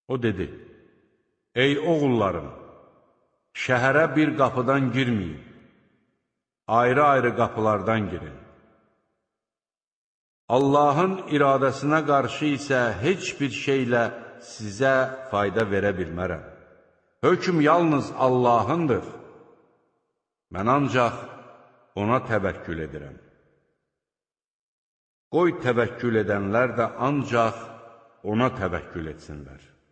O dedi, ey oğullarım, şəhərə bir qapıdan girməyin, ayrı-ayrı qapılardan girin. Allahın iradəsinə qarşı isə heç bir şeylə sizə fayda verə bilmərəm. Hökm yalnız Allahındır. Mən ancaq ona təvəkkül edirəm. Qoy təvəkkül edənlər də ancaq ona təvəkkül etsinlər.